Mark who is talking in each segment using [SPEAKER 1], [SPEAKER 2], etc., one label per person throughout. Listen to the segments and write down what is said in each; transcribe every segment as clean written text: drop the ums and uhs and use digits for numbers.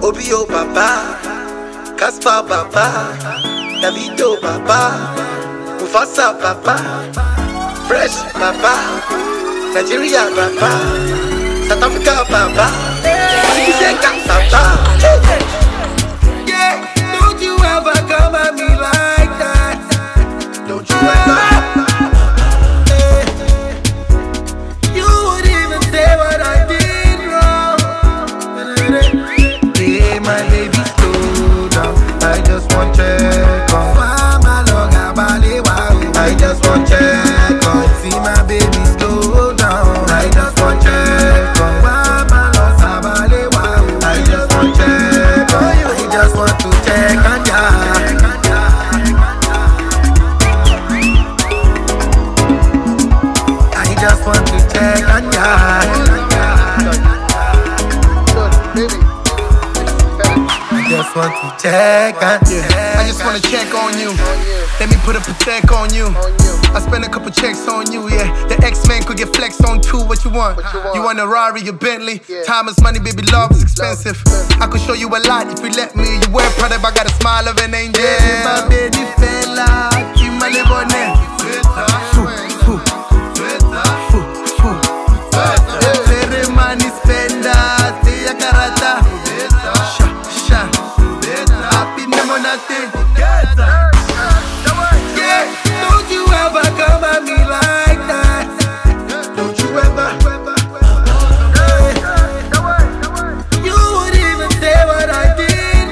[SPEAKER 1] Obio Baba, Caspar Baba, Davido Baba, Mufasa Baba, Fresh Baba, Nigeria Baba, South Africa Baba, Zeka Baba. Yeah, don't you ever come at me like that. Don't you ever. You would even say what I did wrong. Hey, my baby, slow down. I just want check on. I just want check on. See my baby, slow down. I just want check on. I just want check on. I just want to check on ya. I just want to check on ya. I just want to check on ya.
[SPEAKER 2] I just wanna check on you. Let me put a protect on you. I spend a couple checks on you, yeah. The X-Men could get flexed on too. What you want? You want a Rari, a Bentley? Time is money, baby, love is expensive. I could show you a lot if you let me. You wear product, I got a smile of an angel.
[SPEAKER 1] My baby fella, you my little name. Money spender, stay a karata. Happy no nothing. Yeah, don't you ever come at me like that. Don't you ever. You would even say what I did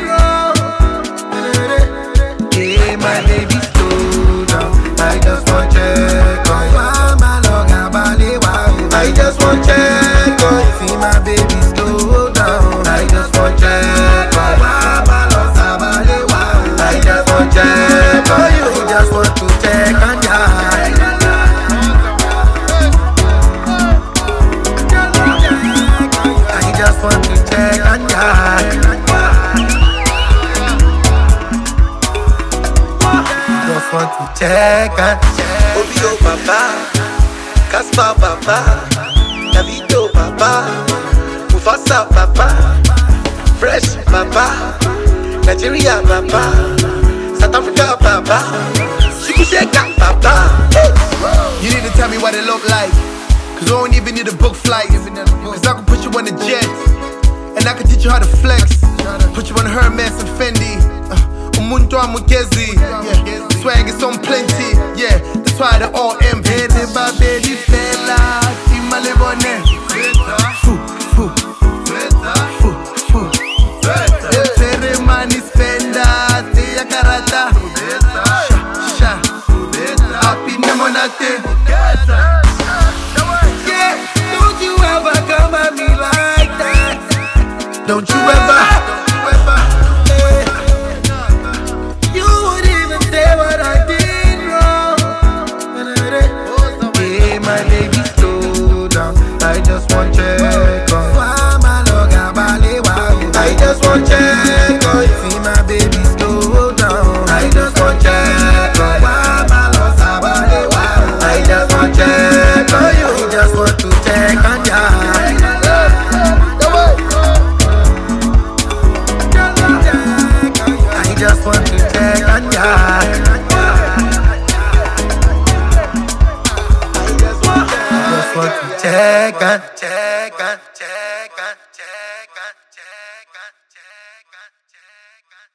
[SPEAKER 1] wrong. Hey, my baby, slow down. I just want check on. I just want check on. See my baby, slow down. I just want check on. I just want check on you. I just want to check on ya. I just want to check on ya. Just want to check on. Obio Baba, Caspar Baba, Davido Baba, Mufasa Baba, Fresh Baba, Nigeria Baba, South Africa Baba, Zeka Baba.
[SPEAKER 2] You need to tell me what it look like, cause I don't even need a book flight. Cause I can put you on a jet, and I can teach you how to flex. Put you on Hermes and Fendi, Umuntu Amugezi. Yeah, swag is on plenty. Yeah, that's why they're all envy.
[SPEAKER 1] My baby fella, you my little name. Money spender, stay a karata. Happy no nothing. Yeah, don't you ever come at me like that. Don't you ever. You would even say what I did wrong. Hey, my baby, slow down. I just want check on. I just want check on. See my baby, slow down. I just want check on. I just want check on you. I just want to check on ya. I just want to check on ya. I just want to check on.